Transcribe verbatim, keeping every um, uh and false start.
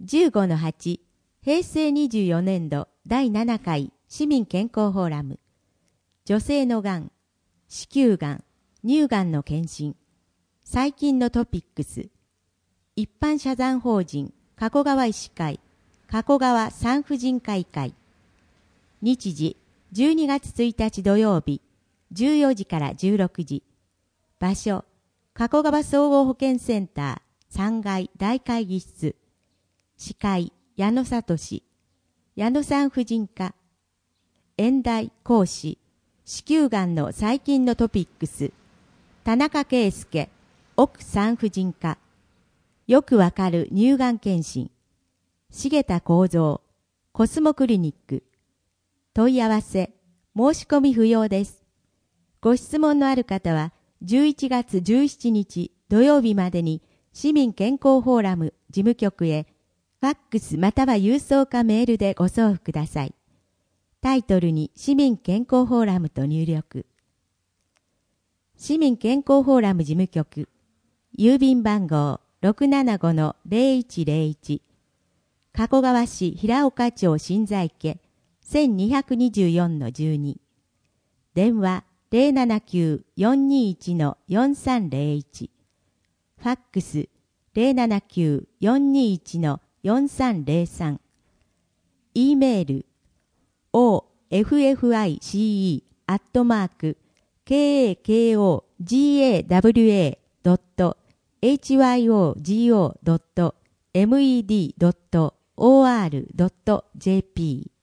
じゅうごのはち、へいせいにじゅうよねんどだいななかい市民健康フォーラム。女性のがん、子宮がん、乳がんの検診。最近のトピックス。一般社団法人加古川医師会、加古川産婦人科医会。日時、じゅうにがつついたち土曜日、じゅうよじからじゅうろくじ。場所、加古川総合保健センターさんがい大会議室。司会、矢野聡。矢野産婦人科。演題講師、子宮がんの最近のトピックス。田中圭介、奥産婦人科。よくわかる乳がん検診。重田幸三、コスモクリニック。問い合わせ、申し込み不要です。ご質問のある方は、じゅういちがつじゅうしちにち土曜日までに市民健康フォーラム事務局へ、ファックスまたは郵送かメールでご送付ください。タイトルに市民健康フォーラムと入力。市民健康フォーラム事務局、郵便番号 ろくななごのぜろいちぜろいち、加古川市平岡町新在家 せんにひゃくにじゅうよんのじゅうに、電話 ゼロななきゅう よんにいちのよんさんぜろいち、ファックス ゼロななきゅう よんにいちのよんさんぜろさん、E メール オーエフエフアイシーイー アットマーク ケーエーケーオージーエーダブリューエー ドット エイチワイオージーオー ドット メド ドット オーアール ドット ジェーピー